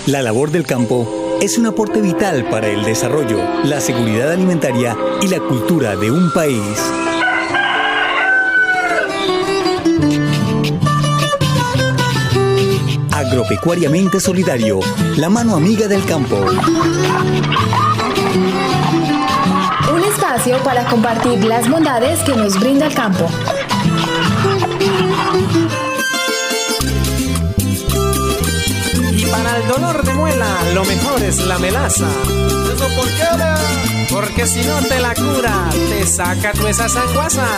La labor del campo es un aporte vital para el desarrollo, la seguridad alimentaria y la cultura de un país. Agropecuariamente Solidario, la mano amiga del campo. Un espacio para compartir las bondades que nos brinda el campo. Y para el dolor de muela, lo mejor es la melaza. ¿Eso por qué, ahora? Porque si no te la cura, te saca tu esa sanguaza.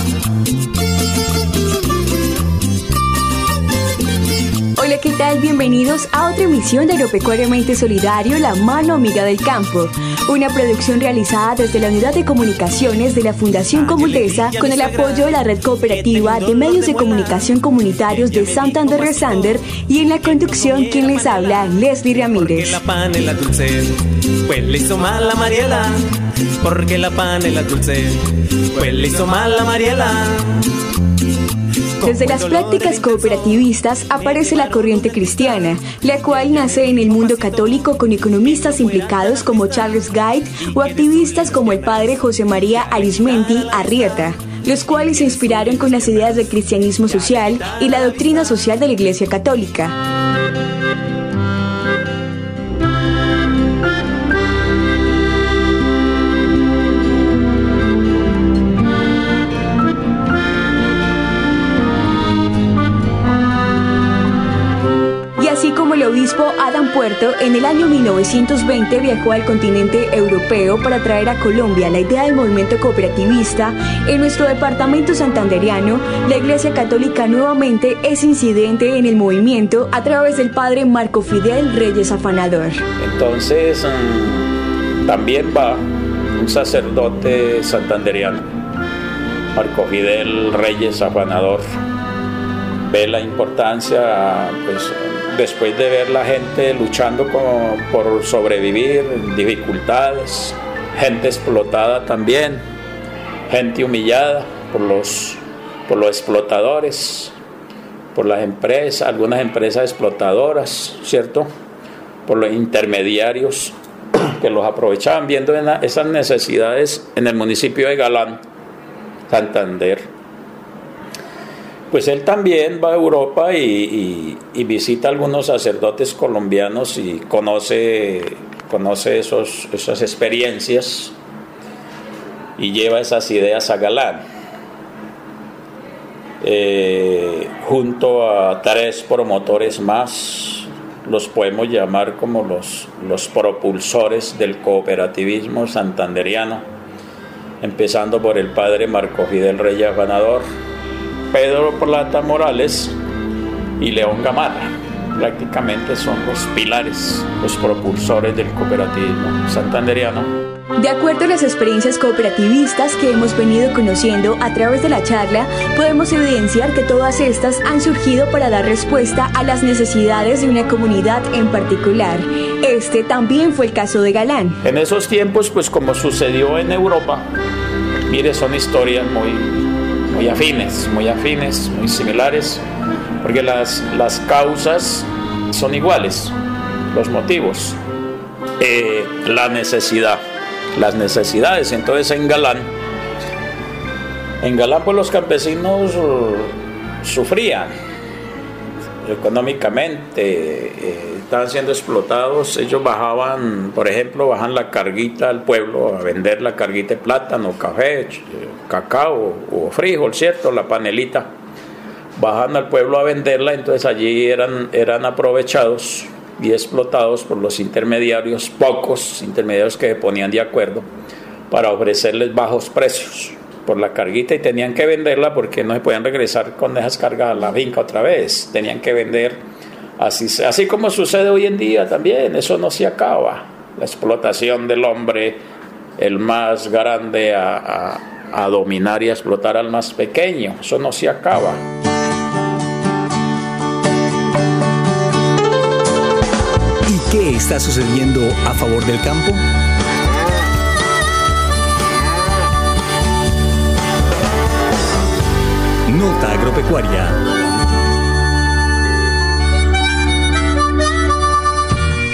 Hola, ¿qué tal? Bienvenidos a otra emisión de Agropecuariamente Solidario, la mano amiga del campo. Una producción realizada desde la Unidad de Comunicaciones de la Fundación Comultesa con el apoyo de la Red Cooperativa de Medios de Comunicación Comunitarios de Santander Resander y en la conducción quien les habla, Leslie Ramírez. Porque la panela dulce, pues le hizo mal a Mariela. Porque la panela dulce, pues le hizo mal a Mariela. Desde las prácticas cooperativistas aparece la corriente cristiana, la cual nace en el mundo católico con economistas implicados como Charles Gide o activistas como el padre José María Arizmendi Arrieta, los cuales se inspiraron con las ideas del cristianismo social y la doctrina social de la Iglesia Católica. Así como el obispo Adam Puerto en el año 1920 viajó al continente europeo para traer a Colombia la idea del movimiento cooperativista, en nuestro departamento santandereano, la Iglesia Católica nuevamente es incidente en el movimiento a través del padre Marco Fidel Reyes Afanador. Entonces, también va un sacerdote santandereano, Marco Fidel Reyes Afanador. Ve la importancia, pues, después de ver la gente luchando por sobrevivir, dificultades, gente explotada también, gente humillada por los explotadores, por las empresas, algunas empresas explotadoras, ¿cierto? Por los intermediarios que los aprovechaban, viendo esas necesidades en el municipio de Galán, Santander. Pues él también va a Europa y visita a algunos sacerdotes colombianos y conoce esas experiencias y lleva esas ideas a Galán. Junto a 3 promotores más, los podemos llamar como los propulsores del cooperativismo santandereano, empezando por el padre Marco Fidel Reyes Afanador, Pedro Plata Morales y León Gamarra. Prácticamente son los pilares, los propulsores del cooperativismo santandereano. De acuerdo a las experiencias cooperativistas que hemos venido conociendo a través de la charla, podemos evidenciar que todas estas han surgido para dar respuesta a las necesidades de una comunidad en particular. Este también fue el caso de Galán. En esos tiempos, pues como sucedió en Europa, mire, son historias muy afines, muy similares, porque las causas son iguales, los motivos, las necesidades. Entonces en Galán pues los campesinos sufrían económicamente, estaban siendo explotados. Ellos bajaban la carguita al pueblo a vender la carguita de plátano, café, cacao o frijol, ¿cierto? La panelita, bajan al pueblo a venderla. Entonces allí eran aprovechados y explotados por los intermediarios, pocos intermediarios que se ponían de acuerdo para ofrecerles bajos precios por la carguita, y tenían que venderla porque no se podían regresar con esas cargas a la finca otra vez, tenían que vender así como sucede hoy en día también. Eso no se acaba, la explotación del hombre, el más grande a dominar y a explotar al más pequeño, eso no se acaba. ¿Y qué está sucediendo a favor del campo? Nota agropecuaria.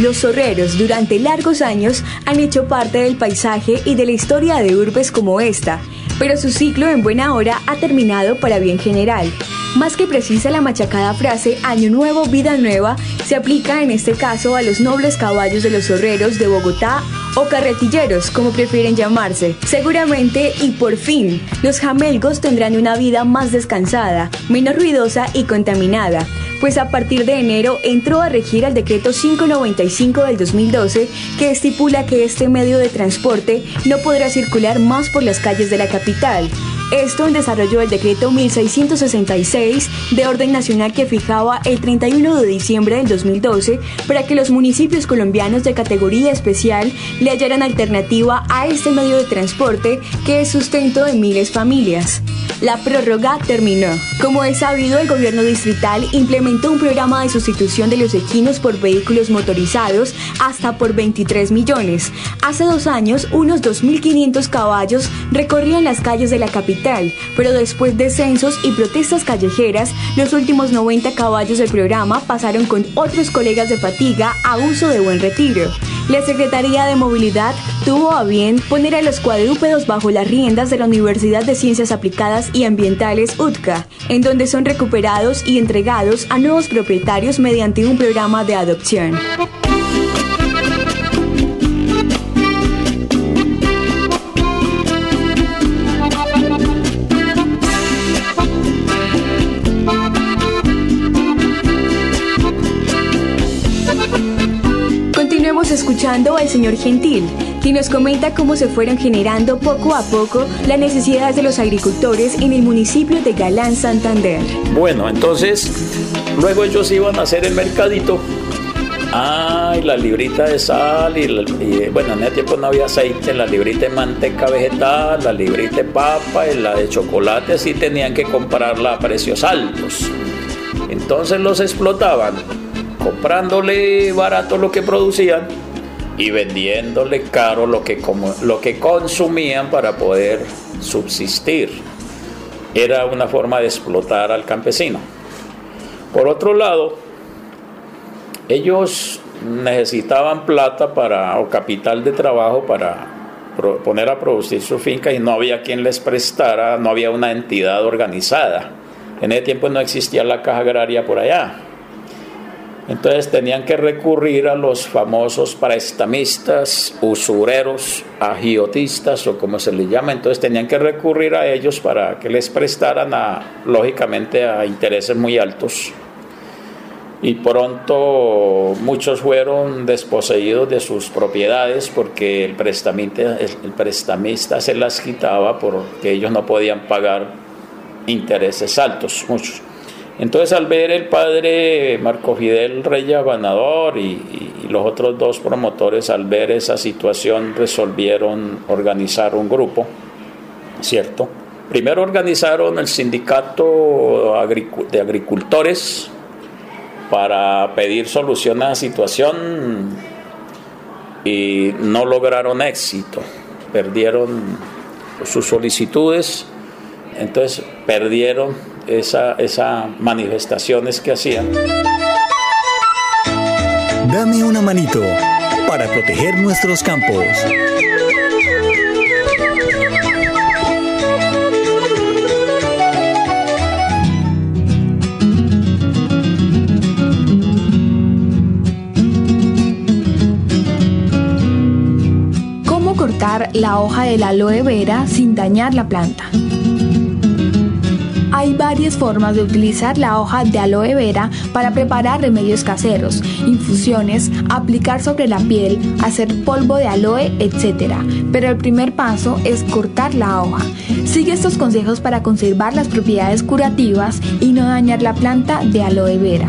Los zorreros durante largos años han hecho parte del paisaje y de la historia de urbes como esta, pero su ciclo en buena hora ha terminado para bien general. Más que precisa la machacada frase Año Nuevo, Vida Nueva, se aplica en este caso a los nobles caballos de los zorreros de Bogotá o carretilleros, como prefieren llamarse. Seguramente y por fin, los jamelgos tendrán una vida más descansada, menos ruidosa y contaminada, pues a partir de enero entró a regir el decreto 595 del 2012 que estipula que este medio de transporte no podrá circular más por las calles de la capital. Esto en desarrollo del decreto 1666 de orden nacional que fijaba el 31 de diciembre del 2012 para que los municipios colombianos de categoría especial le hallaran alternativa a este medio de transporte que es sustento de miles de familias. La prórroga terminó. Como es sabido, el gobierno distrital implementó un programa de sustitución de los equinos por vehículos motorizados hasta por 23 millones. Hace 2 años, unos 2.500 caballos recorrían las calles de la capital, pero después de censos y protestas callejeras, los últimos 90 caballos del programa pasaron con otros colegas de fatiga a uso de Buen Retiro. La Secretaría de Movilidad tuvo a bien poner a los cuadrúpedos bajo las riendas de la Universidad de Ciencias Aplicadas y Ambientales UTCA, en donde son recuperados y entregados a nuevos propietarios mediante un programa de adopción. Continuemos escuchando al señor Gentil, quien nos comenta cómo se fueron generando poco a poco las necesidades de los agricultores en el municipio de Galán, Santander. Bueno, entonces, luego ellos iban a hacer el mercadito. Y la librita de sal, bueno, en ese tiempo no había aceite, la librita de manteca vegetal, la librita de papa y la de chocolate, sí tenían que comprarla a precios altos. Entonces los explotaban, comprándole barato lo que producían y vendiéndole caro lo que consumían para poder subsistir. Era una forma de explotar al campesino. Por otro lado, ellos necesitaban plata o capital de trabajo para poner a producir su finca y no había quien les prestara, no había una entidad organizada. En ese tiempo no existía la caja agraria por allá. Entonces tenían que recurrir a los famosos prestamistas, usureros, agiotistas o como se les llama. Entonces tenían que recurrir a ellos para que les prestaran lógicamente a intereses muy altos. Y pronto muchos fueron desposeídos de sus propiedades porque el prestamista se las quitaba porque ellos no podían pagar intereses altos, muchos. Entonces, al ver el padre Marco Fidel Reyes Banador y los otros 2 promotores, al ver esa situación, resolvieron organizar un grupo, ¿cierto? Primero organizaron el sindicato de agricultores para pedir solución a la situación y no lograron éxito, perdieron sus solicitudes, entonces perdieron esas manifestaciones que hacían. Dame una manito para proteger nuestros campos. ¿Cómo cortar la hoja de la aloe vera sin dañar la planta? Hay varias formas de utilizar la hoja de aloe vera para preparar remedios caseros, infusiones, aplicar sobre la piel, hacer polvo de aloe, etc. Pero el primer paso es cortar la hoja. Sigue estos consejos para conservar las propiedades curativas y no dañar la planta de aloe vera.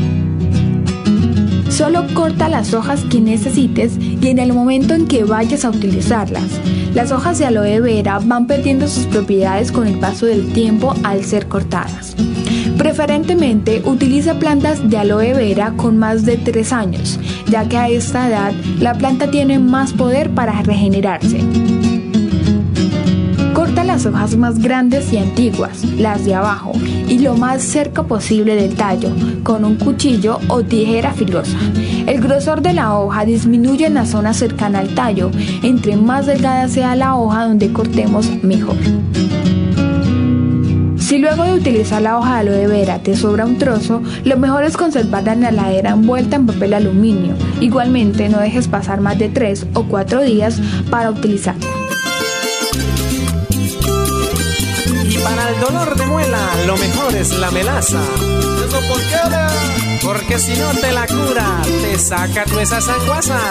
Solo corta las hojas que necesites y en el momento en que vayas a utilizarlas. Las hojas de aloe vera van perdiendo sus propiedades con el paso del tiempo al ser cortadas. Preferentemente utiliza plantas de aloe vera con más de 3 años, ya que a esta edad la planta tiene más poder para regenerarse. Corta las hojas más grandes y antiguas, las de abajo, y lo más cerca posible del tallo, con un cuchillo o tijera filosa. El grosor de la hoja disminuye en la zona cercana al tallo. Entre más delgada sea la hoja donde cortemos, mejor. Si luego de utilizar la hoja de aloe vera te sobra un trozo, lo mejor es conservarla en la heladera envuelta en papel aluminio. Igualmente, no dejes pasar más de 3 o 4 días para utilizarla. Y para el dolor de muela, lo mejor es la melaza. ¿Eso por qué, Lea? Porque si no te la cura, te saca tu esa sanguaza.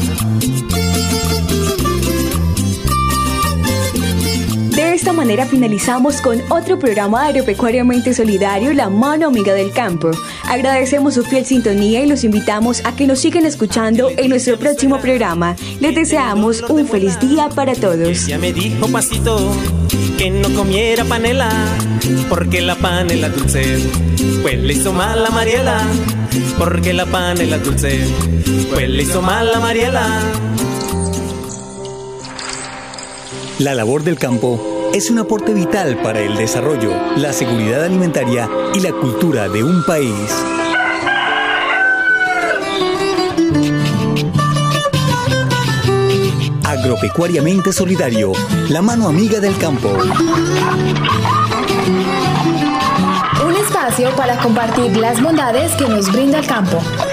De esta manera finalizamos con otro programa agropecuariamente solidario, La Mano Amiga del Campo. Agradecemos su fiel sintonía y los invitamos a que nos sigan escuchando en nuestro próximo programa. Les deseamos un feliz día para todos. Ella me dijo pasito que no comiera panela, porque la panela dulce pues le hizo mal a Mariela, porque la panela dulce pues le hizo mal a Mariela. La labor del campo es un aporte vital para el desarrollo, la seguridad alimentaria y la cultura de un país. Agropecuariamente solidario, la mano amiga del campo. Un espacio para compartir las bondades que nos brinda el campo.